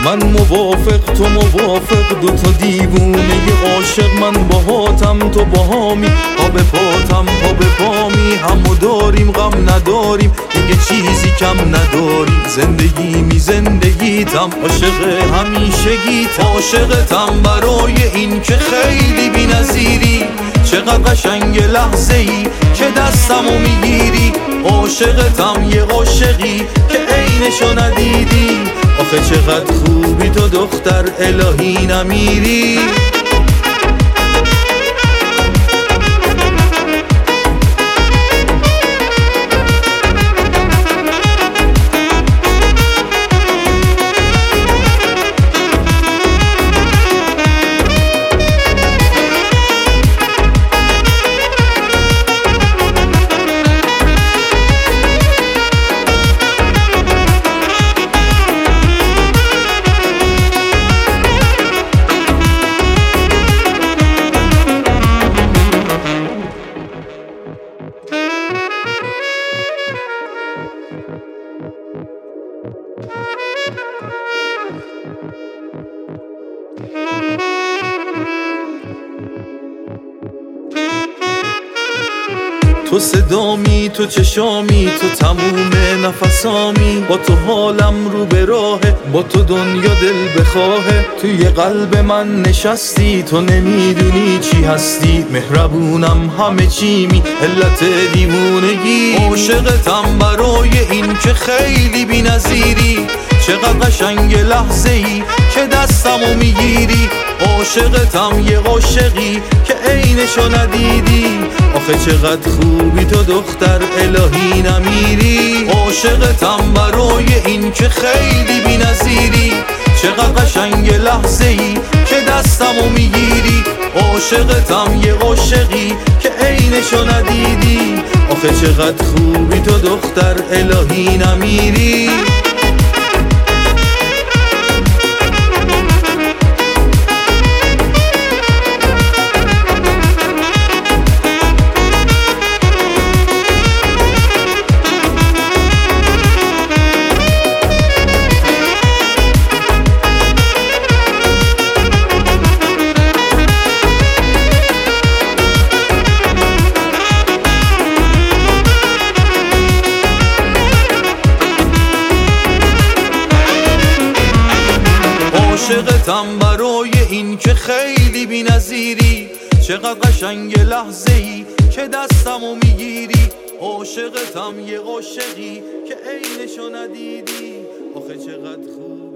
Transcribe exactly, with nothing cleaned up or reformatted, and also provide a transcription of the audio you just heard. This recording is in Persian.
من موافق تو موافق، دو تا دیوونه ی عاشق، من باهاتم تو باهامی، پا به پاتم پا به پامی، همو داریم غم نداریم، دیگه چیزی کم نداریم، زندگی می زندگیتم، عاشق همیشگیتم، عاشقتم برای این که خیلی بی نظیری، چقدر قشنگ لحظه ای که دستمو میگیری، عاشقتم یه عاشقی که عینشو ندیدی، آخه چقدر خوبی تو دختر الهی نمیری. تو صدامی تو چشامی تو تموم نفسامی، با تو حالم رو به راهه، با تو دنیا دل بخواهه، توی قلب من نشستی، تو نمیدونی چی هستی، مهربونم همه چیمی، علت دیوونگی، عاشقتم برای این که خیلی بی نظیری، چقدر قشنگ لحظه ای که دستمو میگیری، عاشقتم یه عاشقی که عینشو ندیدی، آخه چقدر خوبی تو دختر الهی نمیری، عاشقتم برای این که خیلی بی نظیری، چقدر قشنگ لحظه ای که دستمو میگیری، عاشقتم یه عاشقی که عینشو ندیدی، آخه چقدر خوبی تو دختر الهی نمیری. عاشقتم برای این که خیلی بی نظیری، چقدر قشنگ لحظه ای که دستمو میگیری، عاشقتم یه عاشقی که عینشو ندیدی، آخه چقدر خوب